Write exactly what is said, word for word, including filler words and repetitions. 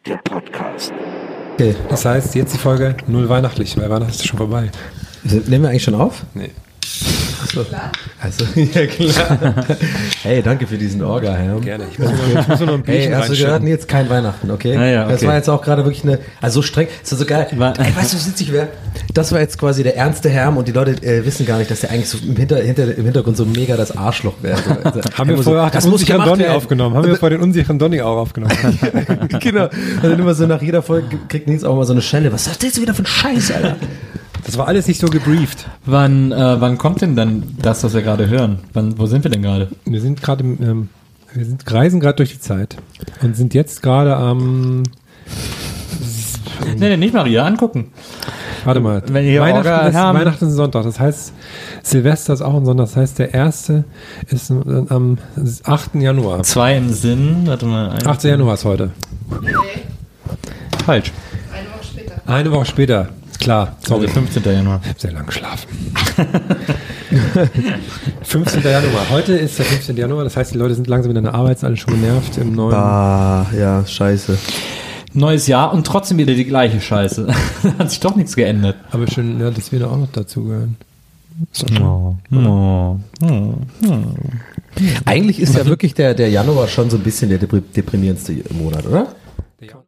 der Podcast. Okay, das heißt, jetzt die Folge null weihnachtlich, weil Weihnachten ist schon vorbei. Nehmen wir eigentlich schon auf? Nee. Achso. Also, ja klar. Hey, danke für diesen Orga-Herr. Gerne. Ich muss nur, ich muss nur noch ein Bierchen Hey, hast du gehört? Nee, jetzt kein Weihnachten, okay? Ah, ja, okay. Das war jetzt auch gerade wirklich eine, also so streng, das war so geil. War- Ey, weißt du, was witzig wäre? Das war jetzt quasi der ernste Herm und die Leute äh, wissen gar nicht, dass der eigentlich so im, Hinter, hinter, im Hintergrund so mega das Arschloch wäre. Also, Haben wir so, vorher auch das den muss unsicheren gemacht Donny werden. aufgenommen. Haben wir vor den unsicheren Donny auch aufgenommen. Genau. Also immer so nach jeder Folge kriegt Nils auch mal so eine Schelle. Was ist das jetzt wieder für ein Scheiß, Alter? Das war alles nicht so gebrieft. Wann, äh, wann kommt denn dann das, was wir gerade hören? Wann, wo sind wir denn gerade? Wir sind gerade im, ähm, wir sind, reisen gerade durch die Zeit und sind jetzt gerade am, Nee, nee, nicht Maria, angucken. warte mal, Wenn ihr Weihnachten, Orga ist, haben- Weihnachten ist ein Sonntag, das heißt, Silvester ist auch ein Sonntag, das heißt, der erste ist am achten Januar. Zwei im Sinn, warte mal. ein- achten Januar ist heute. Falsch. Eine Woche später. Eine Woche später, klar, sorry. Also fünfzehnten Januar. Ich habe sehr lange geschlafen. fünfzehnten Januar. Heute ist der fünfzehnten Januar, das heißt, die Leute sind langsam in der Arbeit, sind alle schon genervt im neuen. Ah, ja, scheiße. Neues Jahr und trotzdem wieder die gleiche Scheiße. Hat sich doch nichts geändert. Aber schön, ja, dass wir da auch noch dazugehören. Oh, oh, oh. Eigentlich ist ja wirklich der, der Januar schon so ein bisschen der depri- deprimierendste Monat, oder?